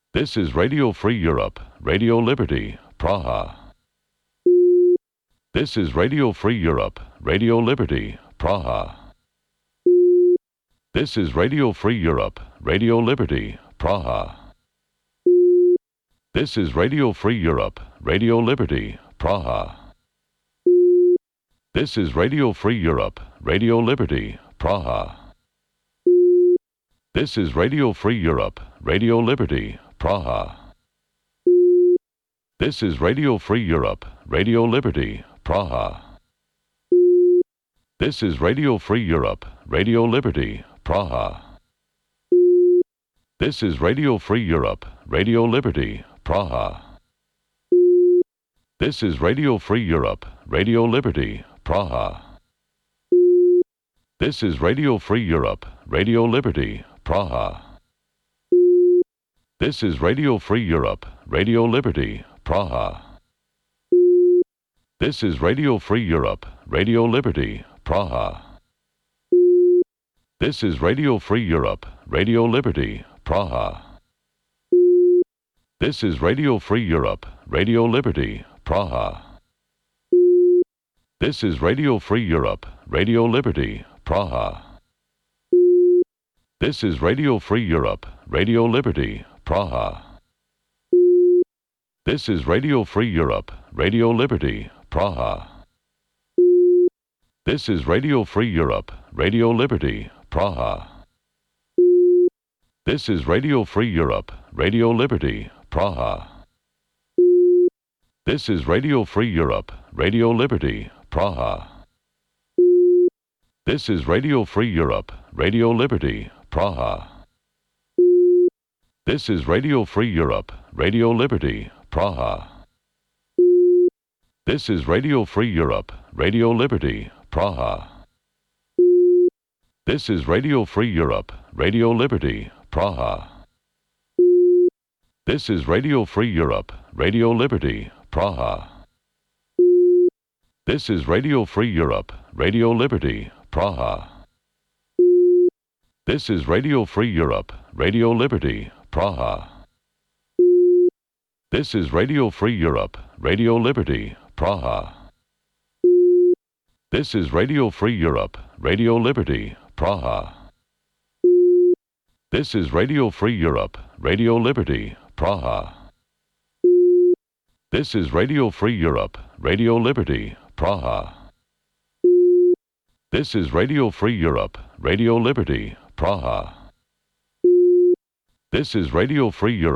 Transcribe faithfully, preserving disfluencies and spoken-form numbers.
This is Radio Free Europe, Radio Liberty, Praha. This is Radio Free Europe, Radio Liberty, Praha. This is Radio Free Europe, Radio Liberty, Praha. This is Radio Free Europe, Radio Liberty, Praha. This is Radio Free Europe, Radio Liberty, Praha. This is Radio Free Europe, Radio Liberty, Praha. This is Radio Free Europe, Radio Liberty, Praha. This is Radio Free Europe, Radio Liberty, Praha. This is Radio Free Europe, Radio Liberty, Praha. This is Radio Free Europe, Radio Liberty, Praha. This is Radio Free Europe, Radio Liberty, Praha. This is Radio Free Europe, Radio Liberty, Praha. This is Radio Free Europe, Radio Liberty, Praha. This is Radio Free Europe, Radio Liberty, Praha. This is Radio Free Europe, Radio Liberty, Praha. This is Radio Free Europe, Radio Liberty, Praha. This is Radio Free Europe, Radio Liberty, Praha. This is Radio Free Europe, Radio Liberty, Praha. This is Radio Free Europe, Radio Liberty, Praha. This is Radio Free Europe, Radio Liberty, Praha. This is Radio Free Europe, Radio Liberty, Praha. This is Radio Free Europe, Radio Liberty, Praha. This is Radio Free Europe, Radio Liberty, Praha. This is Radio Free Europe, Radio Liberty, Praha. This is Radio Free Europe, Radio Liberty, Praha. This is Radio Free Europe, Radio Liberty, Praha. This is Radio Free Europe, Radio Liberty, Praha. This is Radio Free Europe, Radio Liberty, Praha. This is Radio Free Europe, Radio Liberty, Praha. This is Radio Free Europe, Radio Liberty, Praha. This is Radio Free Europe, Radio Liberty, Praha. This is Radio Free Europe, Radio Liberty, Praha. This is Radio Free Europe, Radio Liberty, Praha. This is Radio Free Europe.